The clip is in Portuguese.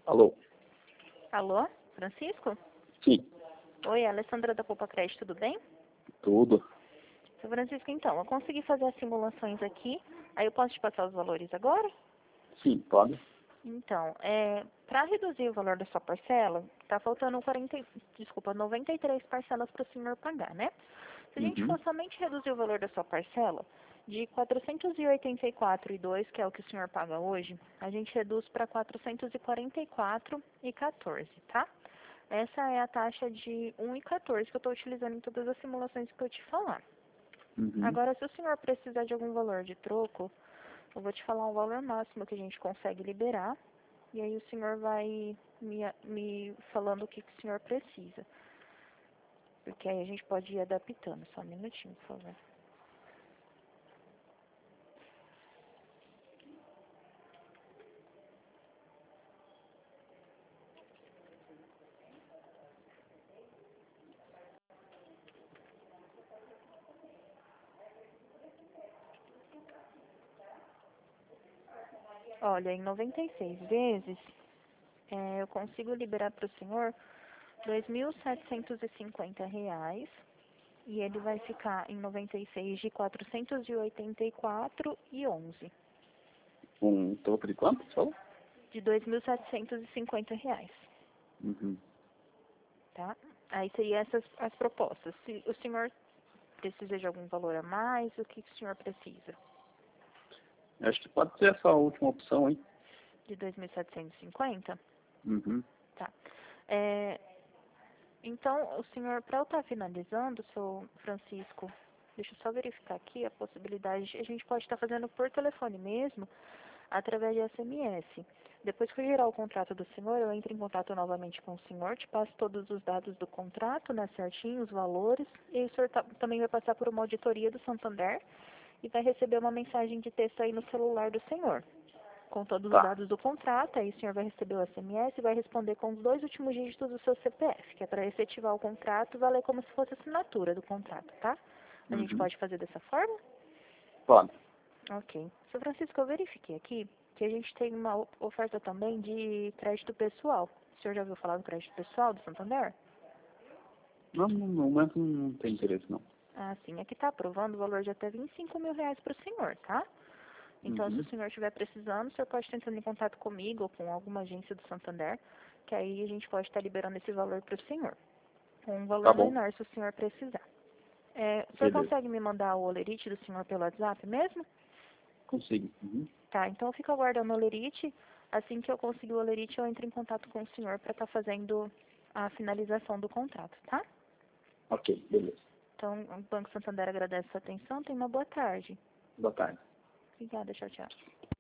Alô? Alô, Francisco? Sim, Oi, Alessandra da Poupa Crédito, tudo bem? tudo. Seu Francisco, então, eu consegui fazer as simulações aqui, aí eu posso te passar os valores agora? Sim, pode. Então, para reduzir o valor da sua parcela, tá faltando 93 parcelas para o senhor pagar, né? Se a gente Uhum. for somente reduzir o valor da sua parcela de 484,2, que é o que o senhor paga hoje, a gente reduz para 444,14, tá? Essa é a taxa de 1,14 que eu estou utilizando em todas as simulações que eu te falar. Uhum. Agora, se o senhor precisar de algum valor de troco, eu vou te falar um valor máximo que a gente consegue liberar. E aí o senhor vai me falando o que o senhor precisa. Porque aí a gente pode ir adaptando. Só um minutinho, por favor. Olha, em 96 vezes, eu consigo liberar para o senhor R$ 2.750. E ele vai ficar em 96 de 484,11. Um troco de quanto, você falou? De R$ 2.750, Uhum. tá? Aí seriam essas as propostas. Se o senhor precisa de algum valor a mais, o que o senhor precisa? Acho que pode ser essa última opção, hein? De 2.750? Uhum. Tá. É, então, o senhor, para eu estar finalizando, seu Francisco, deixa eu só verificar aqui a possibilidade, a gente pode estar fazendo por telefone mesmo, através de SMS. Depois que eu gerar o contrato do senhor, eu entro em contato novamente com o senhor, te passo todos os dados do contrato, né, certinho, os valores, e o senhor também vai passar por uma auditoria do Santander e vai receber uma mensagem de texto aí no celular do senhor, com todos os Tá. dados do contrato, aí o senhor vai receber o SMS e vai responder com os 2 últimos dígitos do seu CPF, que é para efetivar o contrato e valer como se fosse assinatura do contrato, tá? A gente Uhum. pode fazer dessa forma? Pode. Ok. Seu Francisco, eu verifiquei aqui que a gente tem uma oferta também de crédito pessoal. O senhor já ouviu falar do crédito pessoal do Santander? Não, no momento não tem interesse, não. Ah, sim. Aqui está aprovando o valor de até R$ 25.000 para o senhor, tá? Então, se o Uhum. senhor estiver precisando, o senhor pode estar entrando em contato comigo ou com alguma agência do Santander, que aí a gente pode estar liberando esse valor para o senhor. Um Tá valor bom. menor se o senhor precisar. O senhor Beleza. consegue me mandar o olerite do senhor pelo WhatsApp mesmo? Consigo. Uhum. Tá, então eu fico aguardando o olerite. Assim que eu conseguir o olerite, eu entro em contato com o senhor para estar fazendo a finalização do contrato, tá? Ok, beleza. Então, o Banco Santander agradece a sua atenção. Tenha uma boa tarde. Boa tarde. Obrigada, tchau, tchau.